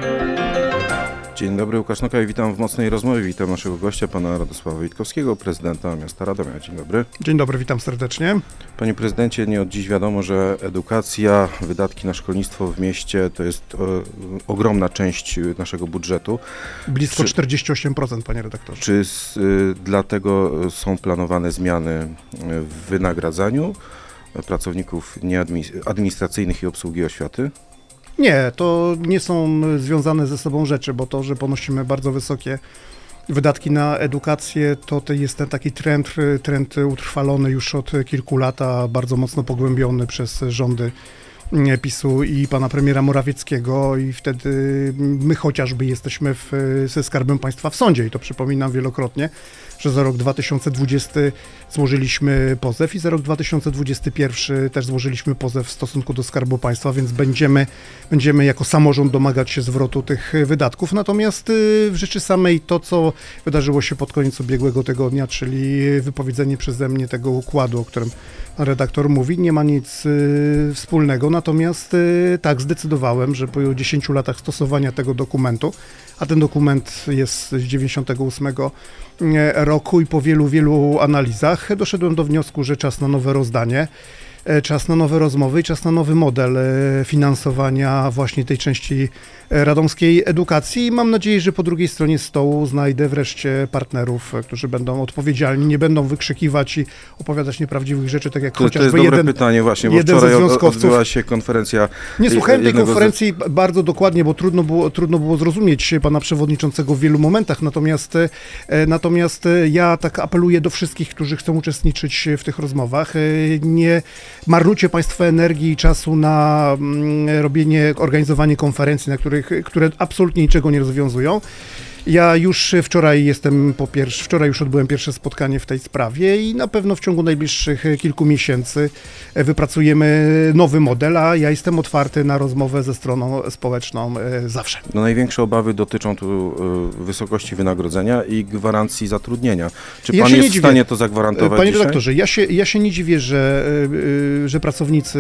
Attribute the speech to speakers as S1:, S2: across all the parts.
S1: Dzień dobry, Łukasz Nokaj, witam w Mocnej Rozmowie. Witam naszego gościa, pana Radosława Witkowskiego, prezydenta miasta Radomia. Dzień dobry.
S2: Dzień dobry, witam serdecznie.
S1: Panie prezydencie, nie od dziś wiadomo, że edukacja, wydatki na szkolnictwo w mieście to jest ogromna część naszego budżetu.
S2: Blisko 48%, panie redaktorze.
S1: Czy dlatego są planowane zmiany w wynagradzaniu pracowników administracyjnych i obsługi oświaty?
S2: Nie, to nie są związane ze sobą rzeczy, bo to, że ponosimy bardzo wysokie wydatki na edukację, to jest ten taki trend utrwalony już od kilku lat, a bardzo mocno pogłębiony przez rządy PiS-u i pana premiera Morawieckiego i wtedy my chociażby jesteśmy ze Skarbem Państwa w sądzie i to przypominam wielokrotnie, że za rok 2020 złożyliśmy pozew i za rok 2021 też złożyliśmy pozew w stosunku do Skarbu Państwa, więc będziemy jako samorząd domagać się zwrotu tych wydatków. Natomiast w rzeczy samej to, co wydarzyło się pod koniec ubiegłego tygodnia, czyli wypowiedzenie przeze mnie tego układu, o którym pan redaktor mówi, nie ma nic wspólnego. Natomiast tak, zdecydowałem, że po 10 latach stosowania tego dokumentu, a ten dokument jest z 1998 roku i po wielu analizach doszedłem do wniosku, że czas na nowe rozdanie, czas na nowe rozmowy i czas na nowy model finansowania właśnie tej części radomskiej edukacji i mam nadzieję, że po drugiej stronie stołu znajdę wreszcie partnerów, którzy będą odpowiedzialni, nie będą wykrzykiwać i opowiadać nieprawdziwych rzeczy, tak jak chociażby
S1: to jest dobre pytanie właśnie, bo wczoraj odbyła się konferencja.
S2: Nie słuchałem tej konferencji bardzo dokładnie, bo trudno było zrozumieć pana przewodniczącego w wielu momentach, natomiast ja tak apeluję do wszystkich, którzy chcą uczestniczyć w tych rozmowach, nie marnujcie państwo energii i czasu na organizowanie konferencji, które absolutnie niczego nie rozwiązują. Ja już wczoraj już odbyłem pierwsze spotkanie w tej sprawie i na pewno w ciągu najbliższych kilku miesięcy wypracujemy nowy model, a ja jestem otwarty na rozmowę ze stroną społeczną zawsze.
S1: No, największe obawy dotyczą tu wysokości wynagrodzenia i gwarancji zatrudnienia. Czy pan jest w stanie to zagwarantować
S2: Panie
S1: dzisiaj?
S2: redaktorze, ja się nie dziwię, że pracownicy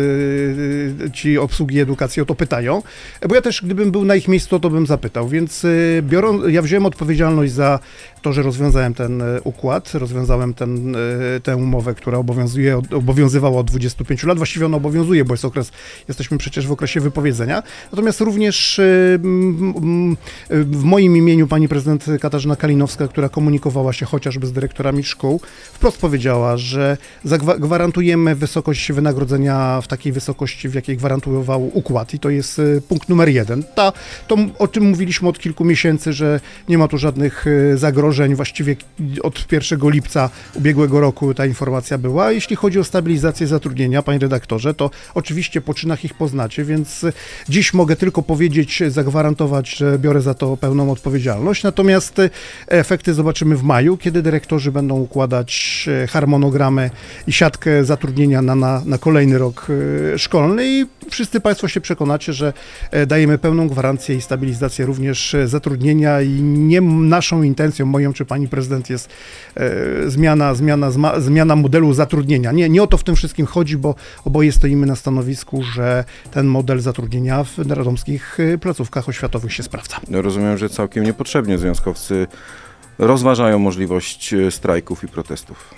S2: ci obsługi edukacji o to pytają, bo ja też gdybym był na ich miejscu, to bym zapytał, więc ja wziąłem odpowiedzialność za to, że rozwiązałem ten układ, rozwiązałem tę umowę, która obowiązywała od 25 lat. Właściwie ona obowiązuje, bo jesteśmy przecież w okresie wypowiedzenia. Natomiast również w moim imieniu pani prezydent Katarzyna Kalinowska, która komunikowała się chociażby z dyrektorami szkół, wprost powiedziała, że gwarantujemy wysokość wynagrodzenia w takiej wysokości, w jakiej gwarantował układ i to jest punkt numer 1. To o tym mówiliśmy od kilku miesięcy, że nie ma tu żadnych zagrożeń. Właściwie od 1 lipca ubiegłego roku ta informacja była. Jeśli chodzi o stabilizację zatrudnienia, panie redaktorze, to oczywiście po czynach ich poznacie, więc dziś mogę tylko powiedzieć, zagwarantować, że biorę za to pełną odpowiedzialność. Natomiast efekty zobaczymy w maju, kiedy dyrektorzy będą układać harmonogramy i siatkę zatrudnienia na kolejny rok szkolny i wszyscy państwo się przekonacie, że dajemy pełną gwarancję i stabilizację również zatrudnienia i nie naszą intencją, moją czy pani prezydent jest zmiana modelu zatrudnienia. Nie o to w tym wszystkim chodzi, bo oboje stoimy na stanowisku, że ten model zatrudnienia w radomskich placówkach oświatowych się sprawdza.
S1: Rozumiem, że całkiem niepotrzebnie związkowcy rozważają możliwość strajków i protestów.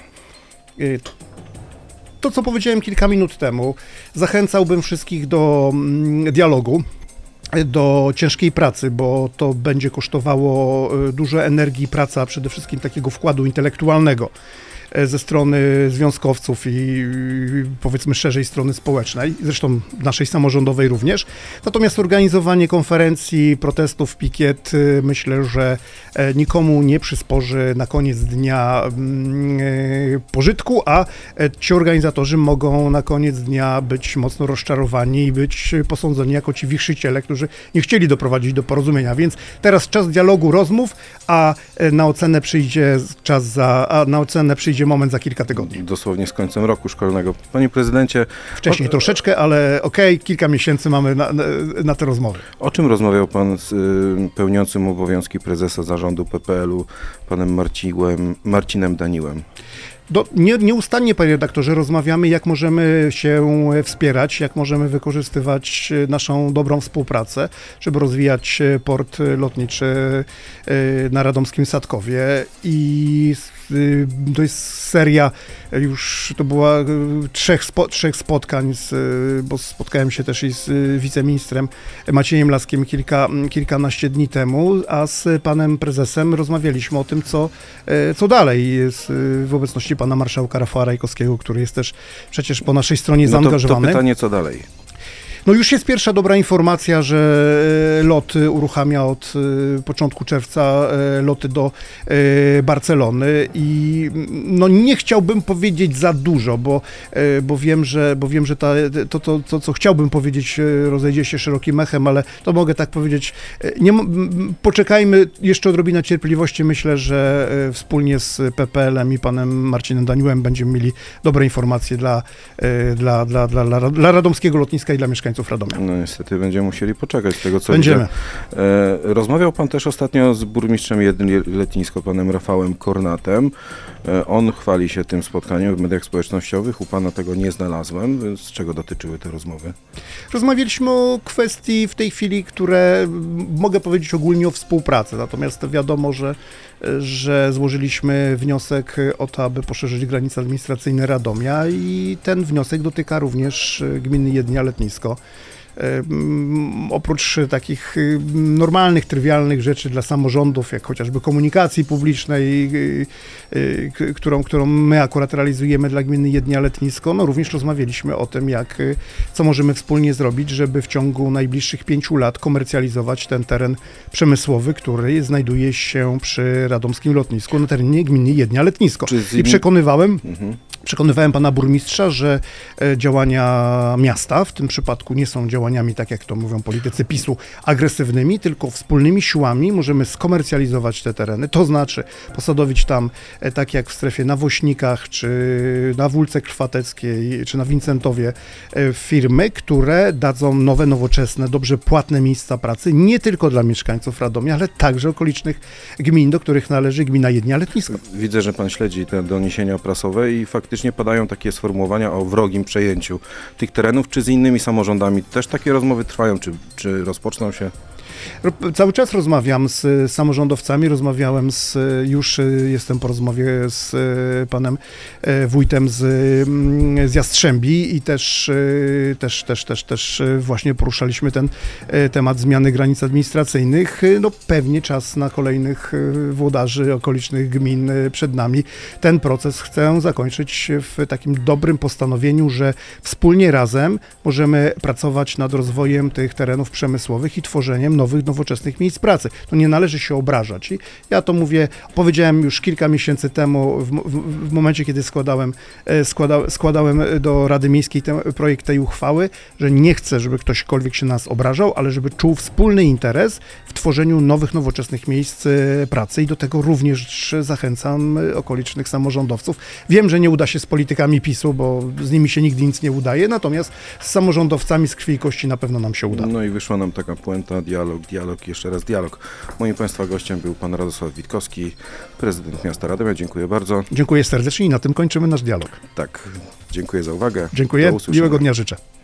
S2: To, co powiedziałem kilka minut temu, zachęcałbym wszystkich do dialogu, do ciężkiej pracy, bo to będzie kosztowało dużo energii, praca, przede wszystkim takiego wkładu intelektualnego ze strony związkowców i powiedzmy szerzej strony społecznej, zresztą naszej samorządowej również. Natomiast organizowanie konferencji, protestów, pikiet, myślę, że nikomu nie przysporzy na koniec dnia pożytku, a ci organizatorzy mogą na koniec dnia być mocno rozczarowani i być posądzeni jako ci wichrzyciele, którzy nie chcieli doprowadzić do porozumienia. Więc teraz czas dialogu, rozmów, a na ocenę przyjdzie moment za kilka tygodni.
S1: Dosłownie z końcem roku szkolnego. Panie prezydencie...
S2: Wcześniej troszeczkę, ale kilka miesięcy mamy na te rozmowy.
S1: O czym rozmawiał pan z pełniącym obowiązki prezesa zarządu PPL-u, panem Marcinem Daniłem?
S2: Nieustannie, panie redaktorze, rozmawiamy, jak możemy się wspierać, jak możemy wykorzystywać naszą dobrą współpracę, żeby rozwijać port lotniczy na radomskim Sadkowie i to jest seria, już to była trzech spotkań, bo spotkałem się też i z wiceministrem Maciejem Laskiem kilkanaście dni temu, a z panem prezesem rozmawialiśmy o tym, co dalej jest w obecności pana marszałka Rafała Rajkowskiego, który jest też przecież po naszej stronie zaangażowany.
S1: To pytanie, co dalej?
S2: No już jest pierwsza dobra informacja, że LOT uruchamia od początku czerwca loty do Barcelony i no nie chciałbym powiedzieć za dużo, bo wiem, że to, co chciałbym powiedzieć, rozejdzie się szerokim echem, ale to mogę tak powiedzieć. Poczekajmy jeszcze odrobinę cierpliwości. Myślę, że wspólnie z PPL-em i panem Marcinem Daniłem będziemy mieli dobre informacje dla radomskiego lotniska i dla mieszkańców Radomia.
S1: No niestety będziemy musieli poczekać z tego, co
S2: Będziemy.
S1: widzę. Rozmawiał pan też ostatnio z burmistrzem Letnisko, panem Rafałem Kornatem. On chwali się tym spotkaniem w mediach społecznościowych. U pana tego nie znalazłem. Więc czego dotyczyły te rozmowy?
S2: Rozmawialiśmy o kwestii w tej chwili, które mogę powiedzieć ogólnie o współpracy, natomiast wiadomo, że złożyliśmy wniosek o to, aby poszerzyć granice administracyjne Radomia i ten wniosek dotyka również gminy Jednia Letnisko. Oprócz takich normalnych, trywialnych rzeczy dla samorządów, jak chociażby komunikacji publicznej, którą my akurat realizujemy dla gminy Jednia Letnisko, no również rozmawialiśmy o tym, co możemy wspólnie zrobić, żeby w ciągu najbliższych 5 lat komercjalizować ten teren przemysłowy, który znajduje się przy radomskim lotnisku na terenie gminy Jednia Letnisko. I przekonywałem pana burmistrza, że działania miasta w tym przypadku nie są działaniami, tak jak to mówią politycy PiS-u, agresywnymi, tylko wspólnymi siłami możemy skomercjalizować te tereny. To znaczy posadowić tam, tak jak w strefie na Wośnikach, czy na Wólce Krwateckiej, czy na Wincentowie, firmy, które dadzą nowe, nowoczesne, dobrze płatne miejsca pracy, nie tylko dla mieszkańców Radomia, ale także okolicznych gmin, do których należy gmina Jednia Letnisko.
S1: Widzę, że pan śledzi te doniesienia prasowe i faktycznie padają takie sformułowania o wrogim przejęciu tych terenów, czy z innymi samorządami też takie rozmowy trwają, czy rozpoczną się?
S2: Cały czas rozmawiam z samorządowcami, już jestem po rozmowie z panem wójtem z Jastrzębi i też właśnie poruszaliśmy ten temat zmiany granic administracyjnych. No pewnie czas na kolejnych włodarzy okolicznych gmin przed nami. Ten proces chcę zakończyć w takim dobrym postanowieniu, że wspólnie razem możemy pracować nad rozwojem tych terenów przemysłowych i tworzeniem nowych, nowoczesnych miejsc pracy. To nie należy się obrażać. I ja to powiedziałem już kilka miesięcy temu, w momencie, kiedy składałem do Rady Miejskiej projekt tej uchwały, że nie chcę, żeby ktośkolwiek się nas obrażał, ale żeby czuł wspólny interes w tworzeniu nowych, nowoczesnych miejsc pracy i do tego również zachęcam okolicznych samorządowców. Wiem, że nie uda się z politykami PiS-u, bo z nimi się nigdy nic nie udaje, natomiast z samorządowcami z krwi i kości na pewno nam się uda.
S1: No i wyszła nam taka puenta, dialog, jeszcze raz dialog. Moim państwa gościem był pan Radosław Witkowski, prezydent miasta Radomia. Dziękuję bardzo.
S2: Dziękuję serdecznie i na tym kończymy nasz dialog.
S1: Tak, dziękuję za uwagę.
S2: Dziękuję, miłego dnia życzę.